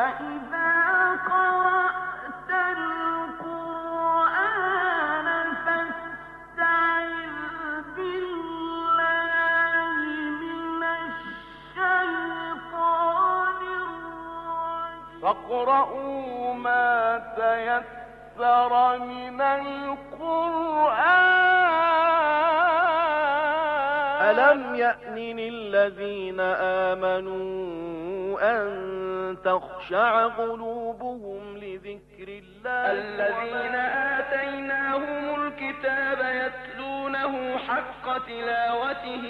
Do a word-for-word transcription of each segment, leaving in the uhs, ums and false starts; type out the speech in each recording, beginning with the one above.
فاقرؤوا ما تيسر من القرآن ألم يأن للذين آمنوا أن تخشع قلوبهم لذكر الله الذين آتيناهم الكتاب يتلونه حق تلاوته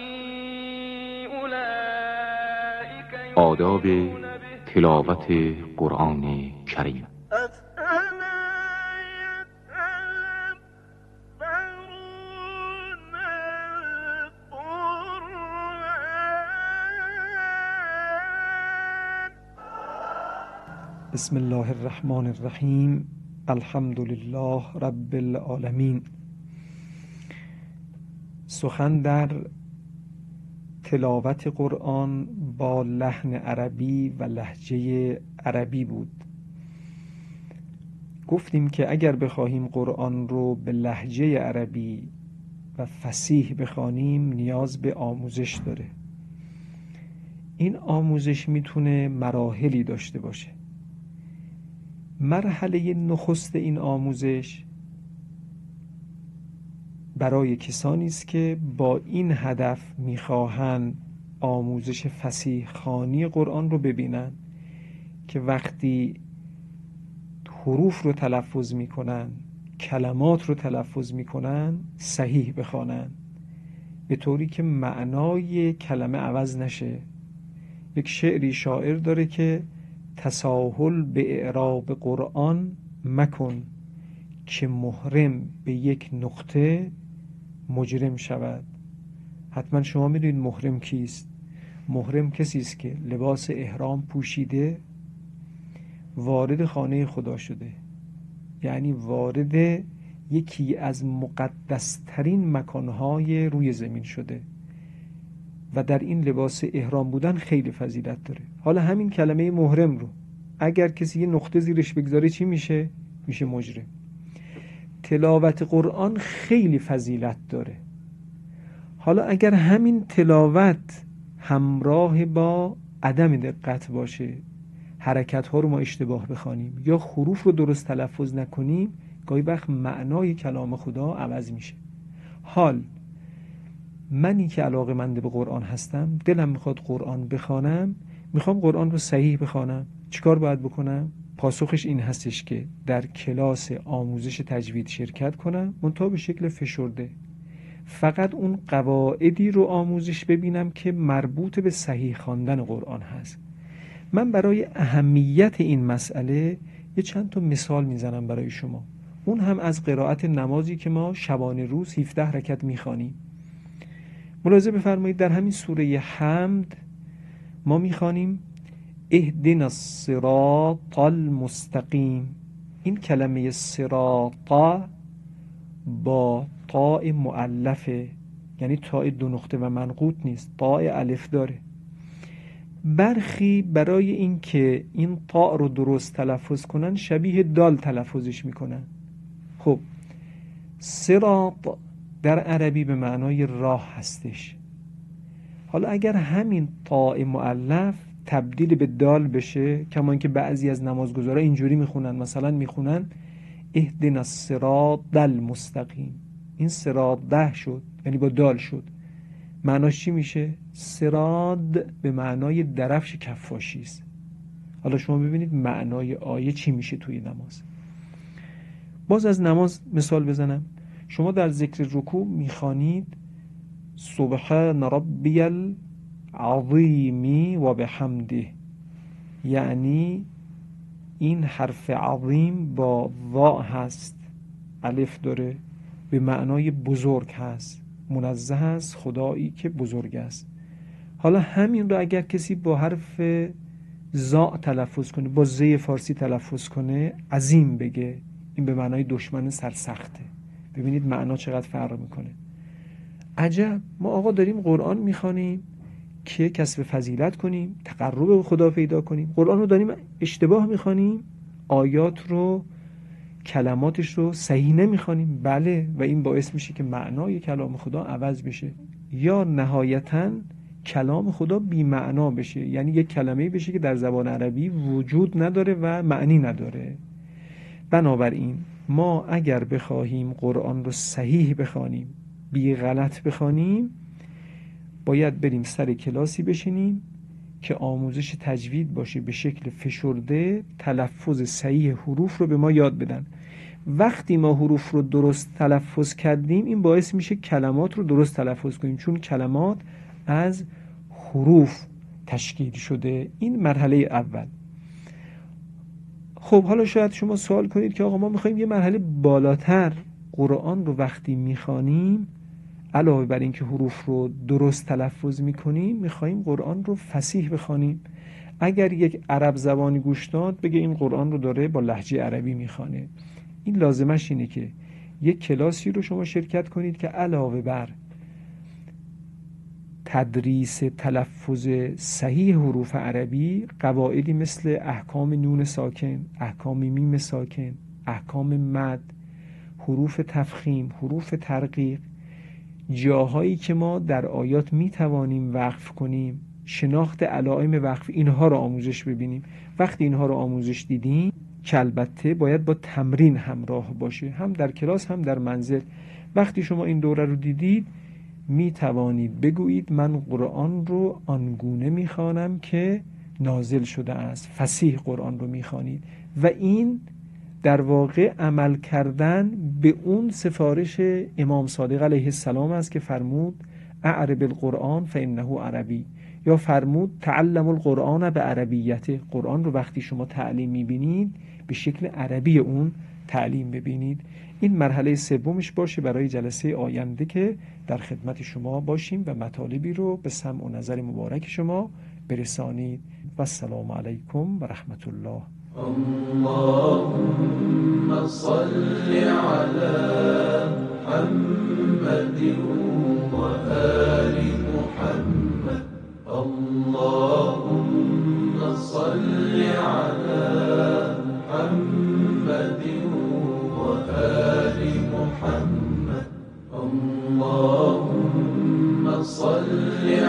أولئك آداب تلاوت قرآن کریم. بسم الله الرحمن الرحیم. الحمد لله رب العالمین. سخن در تلاوت قرآن با لحن عربی و لهجه عربی بود. گفتیم که اگر بخواهیم قرآن رو به لهجه عربی و فصیح بخوانیم نیاز به آموزش داره. این آموزش میتونه مراحلی داشته باشه. مرحله نخست این آموزش برای کسانی است که با این هدف میخواهند آموزش فصیح خوانی قرآن رو ببینن که وقتی حروف رو تلفظ میکنن، کلمات رو تلفظ میکنن، صحیح بخوانن، به طوری که معنای کلمه عوض نشه. یک شعری شاعر داره که تساهل به اعراب قرآن مکن که محرم به یک نقطه مجرم شود. حتما شما میدونید محرم کیست. محرم کسی است که لباس احرام پوشیده وارد خانه خدا شده، یعنی وارد یکی از مقدسترین مکانهای روی زمین شده و در این لباس احرام بودن خیلی فضیلت داره. حالا همین کلمه محرم رو اگر کسی یه نقطه زیرش بگذاره چی میشه؟ میشه مجرم. تلاوت قرآن خیلی فضیلت داره. حالا اگر همین تلاوت همراه با عدم دقت باشه، حرکت ها رو ما اشتباه بخوانیم یا حروف رو درست تلفظ نکنیم، گاهی وقت معنای کلام خدا عوض میشه. حال منی که علاقه‌مند به قرآن هستم، دلم میخواد قرآن بخوانم، میخوام قرآن رو صحیح بخوانم، چیکار باید بکنم؟ پاسخش این هستش که در کلاس آموزش تجوید شرکت کنم، منتها به شکل فشرده. فقط اون قواعدی رو آموزش ببینم که مربوط به صحیح خواندن قرآن هست. من برای اهمیت این مسئله یه چند تا مثال میزنم برای شما. اون هم از قرائت نمازی که ما شبانه روز هفده رکعت میخوانیم. ملاحظه بفرمایید در همین سوره حمد ما میخوانیم اهدنا الصراط المستقیم. این کلمه صراط با طاء مؤلفه، یعنی طاء دو نقطه و منقوط نیست، طاء الف داره. برخی برای این که این طاء رو درست تلفظ کنن شبیه دال تلفظش میکنن. خب صراط در عربی به معنای راه هستش. حالا اگر همین طاء مؤلف تبدیل به دال بشه، کما اینکه بعضی از نمازگزارا اینجوری میخونن، مثلا میخونن اهدنا الصراط المستقیم، این صراط ده شد یعنی با دال شد. معناش چی میشه؟ صراط به معنای درفش کفاشی است. حالا شما ببینید معنای آیه چی میشه توی نماز. باز از نماز مثال بزنم. شما در ذکر رکوع میخوانید سبحان ربی العظیم و بحمده، یعنی این حرف عظیم با وا هست، الف داره، به معنای بزرگ هست، منزه است خدایی که بزرگ است. حالا همین رو اگر کسی با حرف زا تلفظ کنه، با زی فارسی تلفظ کنه، عظیم بگه، این به معنای دشمن سرسخته. ببینید معنا چقدر فرق میکنه. عجب، ما آقا داریم قرآن میخوانیم، که کسب فضیلت کنیم، تقرب به خدا پیدا کنیم. قرآن رو داریم اشتباه میخوانیم، آیات رو، کلماتش رو صحیح نمیخوانیم، بله، و این باعث میشه که معنای کلام خدا عوض بشه یا نهایتاً کلام خدا بی معنا بشه، یعنی یک کلمه‌ای بشه که در زبان عربی وجود نداره و معنی نداره. بنابراین ما اگر بخواهیم قرآن رو صحیح بخوانیم، بی غلط بخوانیم، باید بریم سر کلاسی بشینیم که آموزش تجوید باشه، به شکل فشرده تلفظ صحیح حروف رو به ما یاد بدن. وقتی ما حروف رو درست تلفظ کردیم، این باعث میشه کلمات رو درست تلفظ کنیم، چون کلمات از حروف تشکیل شده. این مرحله اول. خب حالا شاید شما سوال کنید که آقا ما میخوایم یه مرحله بالاتر قرآن رو وقتی میخوانیم، علاوه بر این که حروف رو درست تلفظ میکنیم، میخوایم قرآن رو فصیح بخوانیم. اگر یک عرب زبانی گوش داد بگه این قرآن رو داره با لهجه عربی میخوانه، این لازمش اینه که یک کلاسی رو شما شرکت کنید که علاوه بر تدریس تلفظ صحیح حروف عربی، قواعدی مثل احکام نون ساکن، احکام میم ساکن، احکام مد، حروف تفخیم، حروف ترقیق، جاهایی که ما در آیات می توانیم وقف کنیم، شناخت علائم وقف، اینها رو آموزش ببینیم. وقتی اینها رو آموزش دیدیم که البته باید با تمرین همراه باشه، هم در کلاس هم در منزل. وقتی شما این دوره رو دیدید می توانید بگویید من قرآن رو آنگونه می خوانم که نازل شده است، فصیح قرآن رو می خوانید. و این در واقع عمل کردن به اون سفارش امام صادق علیه السلام است که فرمود اعرب القرآن فانه عربی، یا فرمود تعلم القرآن به عربیت. قرآن رو وقتی شما تعلیم میبینید به شکل عربی اون تعلیم ببینید. این مرحله سومش باشه برای جلسه آینده که در خدمت شما باشیم و مطالبی رو به سمع و نظر مبارک شما برسانید. و السلام علیکم و رحمت الله. اللهم صل على محمد وآل محمد. اللهم صل على محمد وآل محمد. اللهم صل